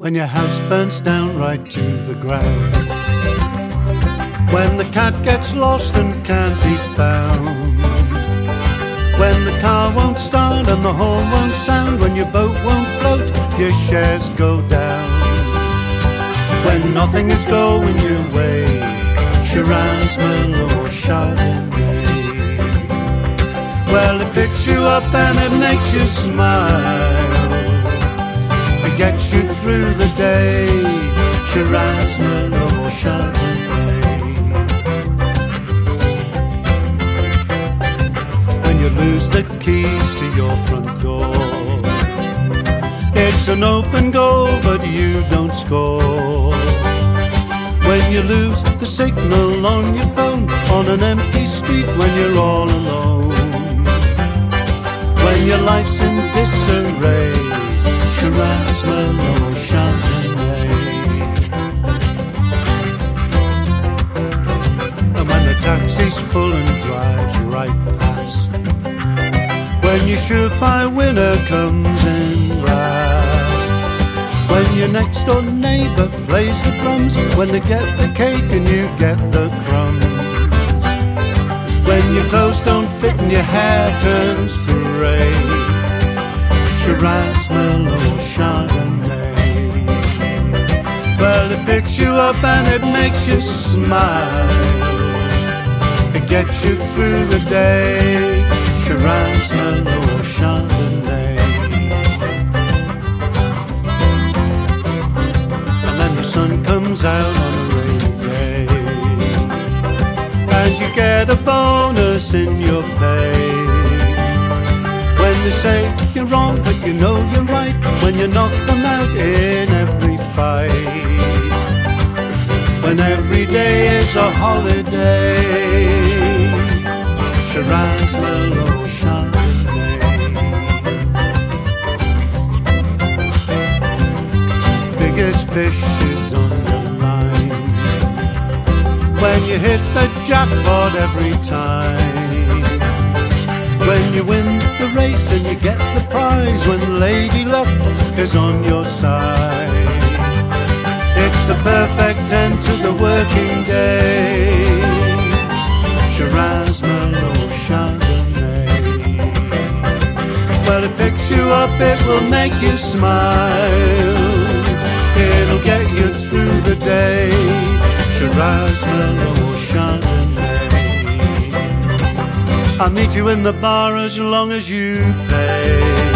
when your house burns down right to the ground, when the cat gets lost and can't be found, when the car won't start and the horn won't sound, when your boat won't float, your shares go down, when nothing is going your way, Shiraz, Merlot, Chardonnay. Well, it picks you up and it makes you smile, it gets you through the day, Shiraz, Merlot, Chardonnay. When you lose the keys to your front door, it's an open goal but you don't score. When you lose the signal on your phone on an empty street when you're all alone, when your life's in disarray, Shiraz, Merlot, Chardonnay. And when the taxi's full and drives right past, when your surefire winner comes in last, when your next door neighbour plays the drums, when they get the cake and you get the crumbs, when your clothes don't fit and your hair turns grey, Shiraz, Merlot, Chardonnay. Well, it picks you up and it makes you smile, it gets you through the day, Shiraz, Merlot, Chardonnay. And then the sun comes out on a rainy day, and you get a bonus in your pay. When they say you're wrong but you know you're right, when you knock them out in every fight, when every day is a holiday, Shiraz, Merlot, Chardonnay. Biggest fish is on the line, when you hit the jackpot every time, when you win the race and you get the prize, when Lady Luck is on your side. It's the perfect end to the working day, Shiraz, Merlot, Chardonnay. Well, it picks you up, it will make you smile, it'll get you through the day, Shiraz, Merlot, Chardonnay. I'll meet you in the bar as long as you pay.